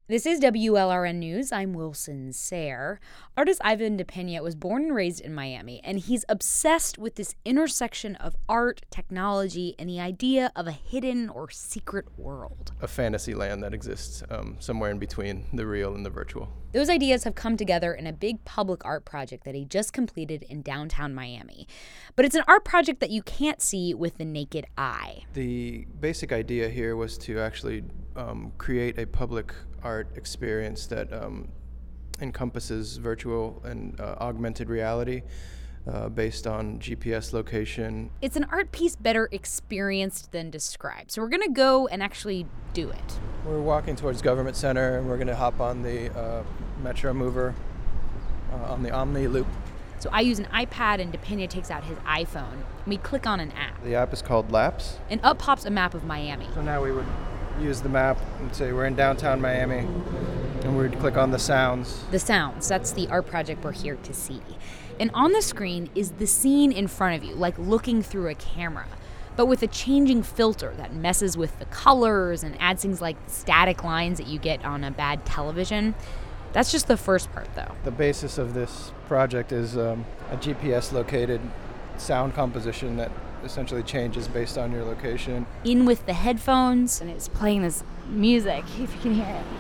This is WLRN News. I'm Wilson Sayre. Artist Ivan DePena was born and raised in Miami, and he's obsessed with this intersection of art, technology, and the idea of a hidden or secret world. A fantasy land that exists somewhere in between the real and the virtual. Those ideas have come together in a big public art project that he just completed in downtown Miami. But it's an art project that you can't see with the naked eye. The basic idea here was to actually create a public art experience that encompasses virtual and augmented reality based on GPS location. It's an art piece better experienced than described. So we're going to go and actually do it. We're walking towards Government Center, and we're going to hop on the Metro Mover on the Omni Loop. So I use an iPad, and DePena takes out his iPhone, and we click on an app. The app is called Laps. And up pops a map of Miami. So now we would use the map and say we're in downtown Miami, and we'd click on the sounds. The sounds, that's the art project we're here to see. And on the screen is the scene in front of you, like looking through a camera, but with a changing filter that messes with the colors and adds things like static lines that you get on a bad television. That's just the first part, though. The basis of this project is a GPS-located sound composition that essentially changes based on your location. In with the headphones, and it's playing this music, if you can hear it.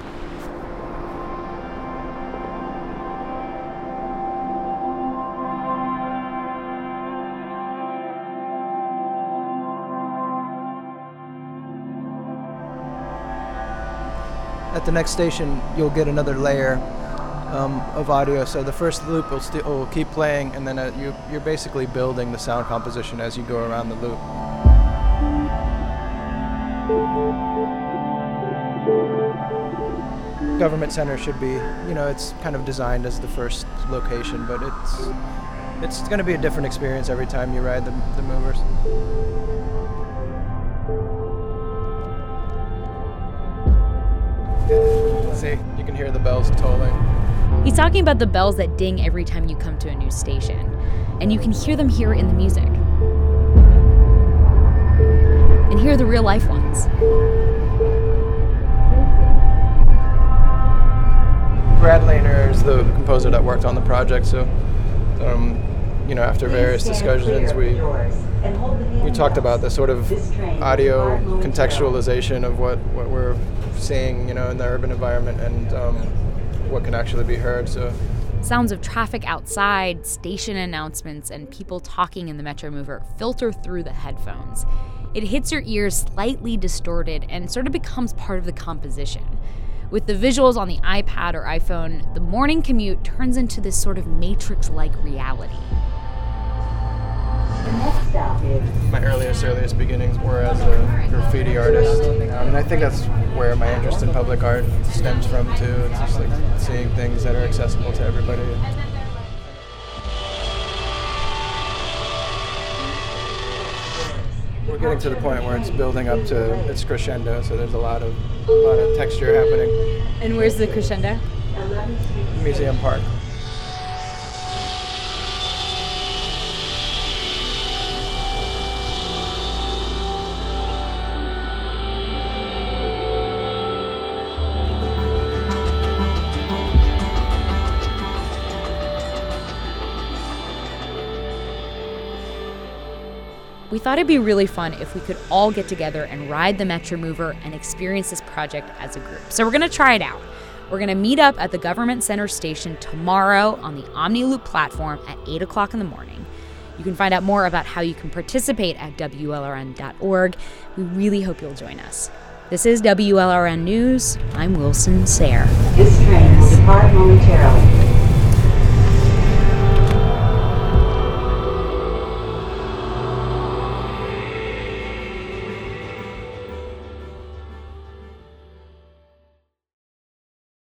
At the next station, you'll get another layer of audio. So the first loop will keep playing, and then you're basically building the sound composition as you go around the loop. Government Center should be, it's kind of designed as the first location, but it's going to be a different experience every time you ride the movers. See, you can hear the bells tolling. He's talking about the bells that ding every time you come to a new station, and you can hear them here in the music. And here are the real life ones. Brad Lehner is the composer that worked on the project, so after various discussions, we talked about the sort of audio contextualization of what we're seeing, in the urban environment and what can actually be heard. So sounds of traffic outside, station announcements, and people talking in the Metro Mover filter through the headphones. It hits your ears slightly distorted and sort of becomes part of the composition. With the visuals on the iPad or iPhone, the morning commute turns into this sort of Matrix-like reality. My earliest beginnings were as a graffiti artist. And I think that's where my interest in public art stems from, too. It's just like seeing things that are accessible to everybody. We're getting to the point where it's building up to its crescendo, so there's a lot of texture happening. And where's the crescendo? Museum Park. We thought it'd be really fun if we could all get together and ride the Metro Mover and experience this project as a group. So we're going to try it out. We're going to meet up at the Government Center station tomorrow on the Omni Loop platform at 8 o'clock in the morning. You can find out more about how you can participate at WLRN.org. We really hope you'll join us. This is WLRN News. I'm Wilson Sayre. This train will depart momentarily.